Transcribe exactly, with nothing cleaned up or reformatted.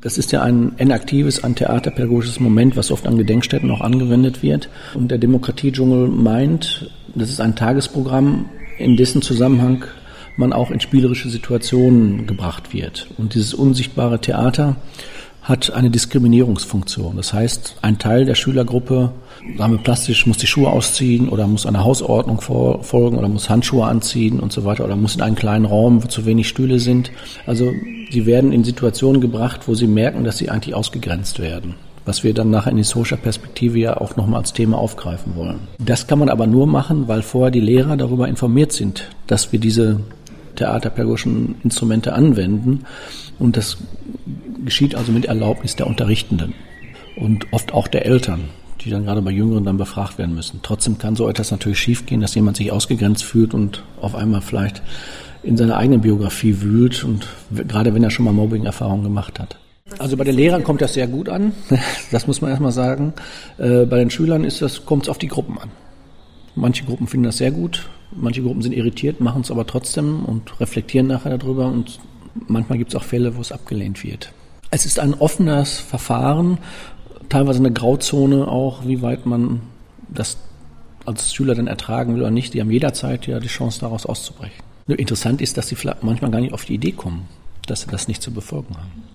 Das ist ja ein enaktives, ein theaterpädagogisches Moment, was oft an Gedenkstätten auch angewendet wird. Und der Demokratiedschungel meint, das ist ein Tagesprogramm, in dessen Zusammenhang man auch in spielerische Situationen gebracht wird. Und dieses unsichtbare Theater hat eine Diskriminierungsfunktion. Das heißt, ein Teil der Schülergruppe, sagen wir plastisch, muss die Schuhe ausziehen oder muss einer Hausordnung folgen oder muss Handschuhe anziehen und so weiter oder muss in einen kleinen Raum, wo zu wenig Stühle sind. Also sie werden in Situationen gebracht, wo sie merken, dass sie eigentlich ausgegrenzt werden. Was wir dann nachher in die Social-Perspektive ja auch nochmal als Thema aufgreifen wollen. Das kann man aber nur machen, weil vorher die Lehrer darüber informiert sind, dass wir diese theaterpädagogischen Instrumente anwenden. Und das geschieht also mit Erlaubnis der Unterrichtenden und oft auch der Eltern, die dann gerade bei Jüngeren dann befragt werden müssen. Trotzdem kann so etwas natürlich schiefgehen, dass jemand sich ausgegrenzt fühlt und auf einmal vielleicht in seiner eigenen Biografie wühlt und gerade wenn er schon mal Mobbing-Erfahrungen gemacht hat. Also bei den Lehrern kommt das sehr gut an, das muss man erstmal sagen. Äh, bei den Schülern ist das, kommt es auf die Gruppen an. Manche Gruppen finden das sehr gut, manche Gruppen sind irritiert, machen es aber trotzdem und reflektieren nachher darüber und manchmal gibt es auch Fälle, wo es abgelehnt wird. Es ist ein offenes Verfahren, teilweise eine Grauzone auch, wie weit man das als Schüler dann ertragen will oder nicht. Die haben jederzeit ja die Chance, daraus auszubrechen. Nur interessant ist, dass sie vielleicht manchmal gar nicht auf die Idee kommen, dass sie das nicht zu befolgen haben.